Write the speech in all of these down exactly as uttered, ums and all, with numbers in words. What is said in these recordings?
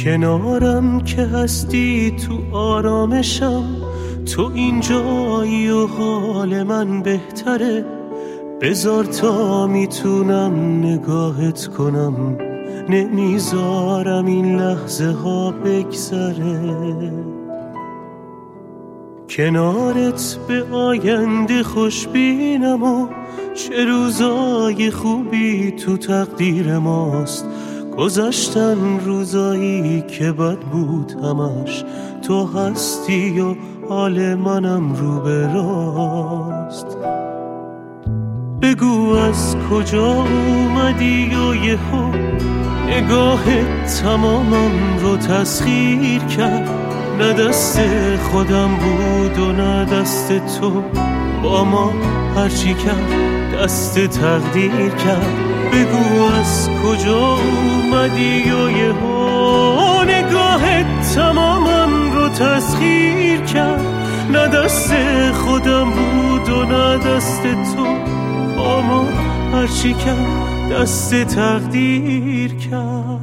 کنارم که هستی تو آرامشم، تو اینجایی و حال من بهتره. بذار تا میتونم نگاهت کنم، نمیذارم این لحظه ها بگذره. کنارت به آینده خوشبینم و چه روزای خوبی تو تقدیر ماست. گذشتن روزایی که بد بود همش، تو هستی و حال منم رو به راست. بگو از کجا اومدی و یهو نگاهت تمامم رو تسخیر کرد. نه دست خودم بود و نه دست تو، با ما هرچی کرد دست تقدیر کرد. بگو از کجا اومدی و یهو نگاهت تمامم رو تسخیر کرد. نه دست خودم بود و نه دست تو، با ما هرچی کرد دست تقدیر کرد.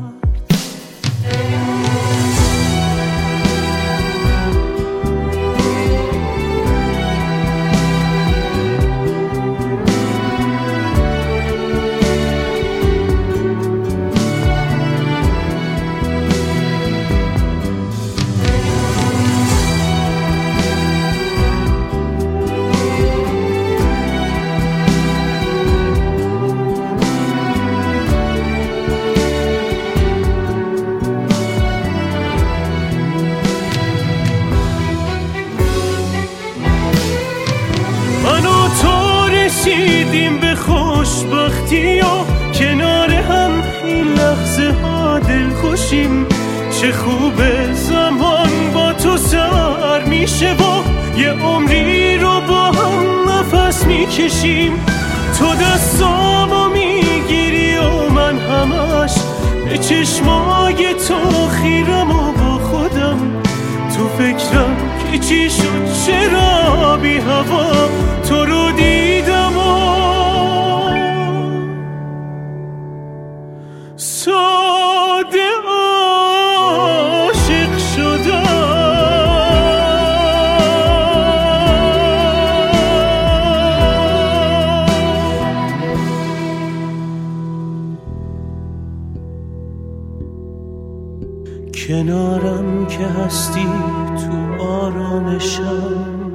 رسیدیم به خوشبختی و کنار هم این لحظه ها دل خوشیم. چه خوبه زمان با تو سر میشه و یه عمری رو با هم نفس میکشیم. تو دستامو میگیری و من همش به چشمای تو خیرم و با خودم تو فکرم که چی شد چرا بی هوا تو رو دیدم و ساده عاشق شدم. کنارم که هستی تو آرامشم،